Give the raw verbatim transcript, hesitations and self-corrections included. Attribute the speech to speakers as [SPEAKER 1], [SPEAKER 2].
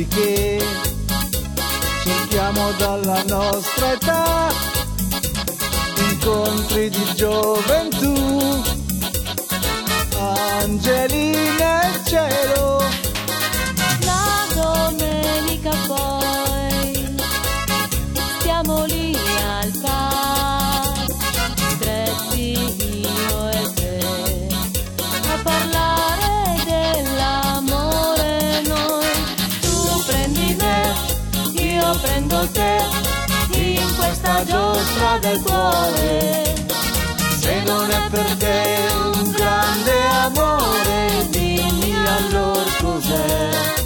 [SPEAKER 1] amanti che cerchiamo dalla nostra età, incontri di gioventù, angeli nel cielo.
[SPEAKER 2] La domenica poi stiamo lì al bar, stretti io e te, a parlare dell'amore noi. Tu prendi me, io prendo te, in questa giostra del cuore. Se non è per te un grande amore, dimmi allora cos'è.